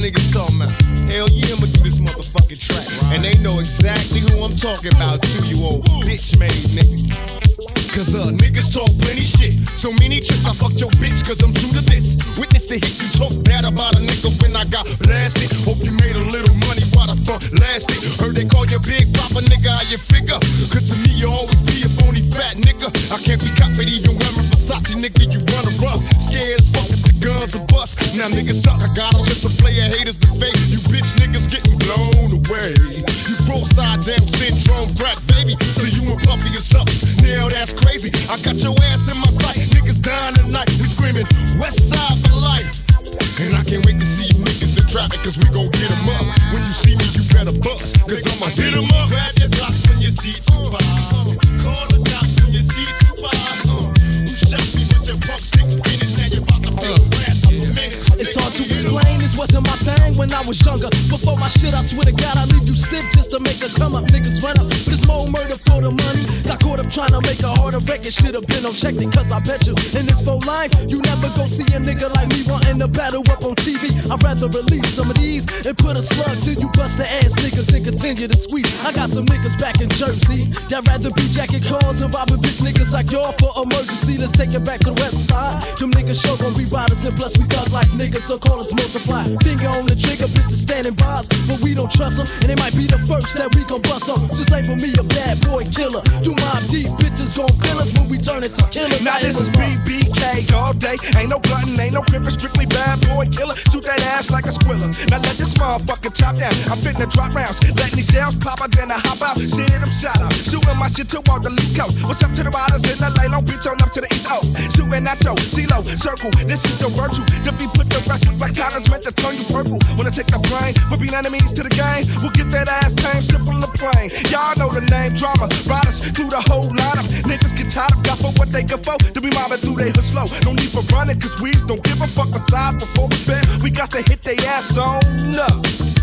niggas talking about? Hell yeah, I'ma do this motherfucking track. And they know exactly who I'm talking about too, you old bitch-made niggas. Cause niggas talk plenty shit. So many tricks, I fucked your bitch cause I'm true to this. Witness the hit, you talk bad about a nigga when I got blasted. Hope you made a little money while the fun lasted. Heard they call you Big Papa, nigga, how you figure? Cause to me you always be a phony fat nigga. I can't be copied even wearing Versace, nigga, you run a rough. Scared as fuck if the guns are bust. Now niggas stuck, I got a list of player haters to fake. You bitch niggas getting blown away. You cross-side down syndrome crack, baby. So you and Puffy is up. Now that's crazy. I got your ass in my sight. Niggas dying tonight. We screaming West Side for life. And I can't wait to see you niggas in traffic, cause we gon' get 'em up. When you see me, you better bust, cause I'ma hit 'em up. Grab your blocks when you see Tupac. Call the cops when you see Tupac. Who shot me with your pump stick finish? Now you about to feel wrath of a menace. It's hard to explain, this wasn't my thing when I was younger. Before my shit, I swear to God, I leave you stiff just to make a come up. Niggas run up, but it's more murder for the money. Got caught up trying to make a harder record. Should've been on check it, cause I bet you in this full life, you never gon' see a nigga like me wanting to battle up on TV. I'd rather release some of these and put a slug till you bust the ass niggas and continue to squeeze. I got some niggas back in Jersey that rather be jacking cars and robbing bitch niggas like y'all for emergency. Let's take it back to the west side. Them niggas sure gon' be riders and plus we thug like niggas, so call us multiply. Finger on the trigger, bitches standing by us, but we don't trust them, and it might be the first that we gon' bust them. Just label me a bad boy killer. Do Mob Deep, bitches gon' kill us when we turn into killers. Now this is BBK all day. Ain't no glutton, ain't no crippin', strictly bad boy killer. Shoot that ass like a squiller. Now let this motherfucker top down. I'm finna drop rounds, letting these shells pop out, then I hop out. Shit, I'm shot out. Shooting my shit to all the East Coast. What's up to the riders in LA, Long Beach, on up to the East O. Shooting at your CeeLo circle. This is your virtue. If we put the rest like Tyler's meant to turn you purple. Wanna take the brain, we'll be enemies to the game. We'll get that ass tame, simple and plain. Y'all know the name, drama. Riders through the whole lineup. Niggas get tired of got for what they can for. To be mobbing through they hood slow. No need for running, cause we don't give a fuck aside before we bet. We got to hit they ass on up.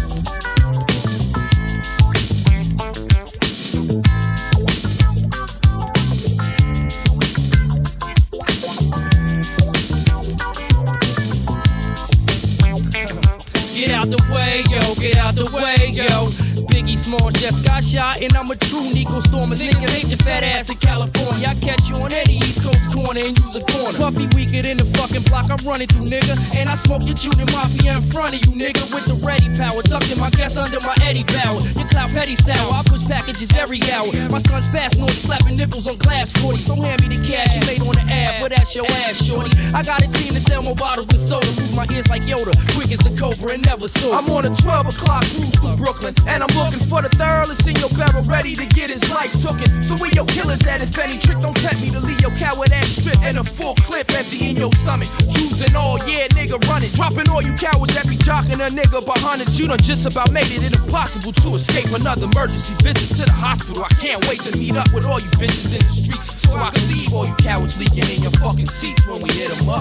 Get out the way, yo, get out the way, yo. Biggie Smalls just got shot, and I'm a true Nico Stormer. Niggas hate your fat ass in California. I catch you on any East Coast corner and use a corner. Puffy weaker than the fucking block I'm running through, nigga. And I smoke your Junior Mafia in front of you, nigga, with the ready power. Tucked in my gas under my Eddie Bauer. Your clout petty sour, I push packages every hour. My son's fast north slapping nipples on glass 40. So hand me the cash you made on the ab, but that's your ass, shorty. I got a team to sell more bottles than soda. Move my ears like Yoda, quick as a cobra and never sold. I'm on a 12 o'clock cruise through Brooklyn, and I'm looking for the third. In your barrel ready to get his life tooken. So where your killers at? If any trick don't tempt me to leave your coward ass strip and a full clip empty in your stomach. Choosing all, yeah, nigga, run it. Dropping all you cowards, every jocking a nigga behind it. You done just about made it impossible to escape another emergency visit to the hospital. I can't wait to meet up with all you bitches in the streets, so I can leave all you cowards leaking in your fucking seats when we hit them up.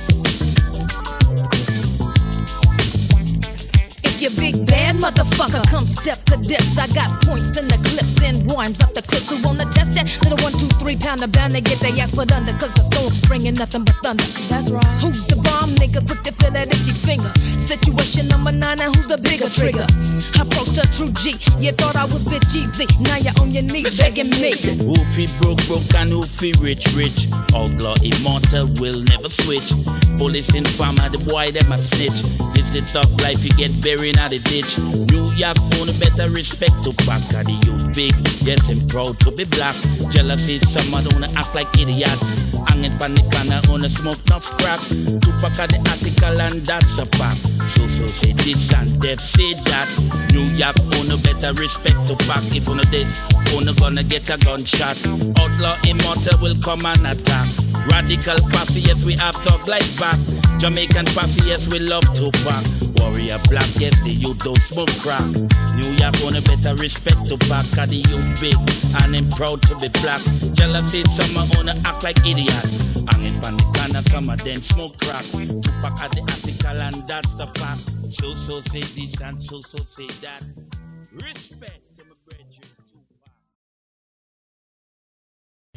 You big bad motherfucker, come step to this. I got points in the clips and rhymes up the clips. Who wanna test that? Little 1, 2, 3 pounder bound to get their ass put under. Cause the soul bringing nothing but thunder. That's right. Who's the bomb nigga? Put the feel that itchy finger. Situation number 9, now who's the bigger trigger? Approach the true G. You thought I was bitch easy. Now you're on your knees begging me. Who fi broke and who fi rich. Outlaw immortal will never switch. Police informer, the boy them a snitch. This the tough life, you get buried in the ditch. New York own a better respect to pack. The youth big, yes, I'm proud to be black. Jealousy, someone don't act like idiot. Hanging pan the corner on a smoke enough crack. Tupac at the article and that's a fact. So say this and Def say that. New York own a better respect to pack. If on this, own gonna get a gunshot. Outlaw immortal will come and attack. Radical posse, yes, we have talk like back. Jamaican posse, yes, we love Tupac. Warrior black, yes, the youth don't smoke crack. New York own a better respect to back. Cause the youth big and I'm proud to be black. Jealousy, some wanna act like idiot. Hanging pan the corner, some of them smoke crack. Tupac at the article and that's a fact. So say this and so say that. Respect to my brethren.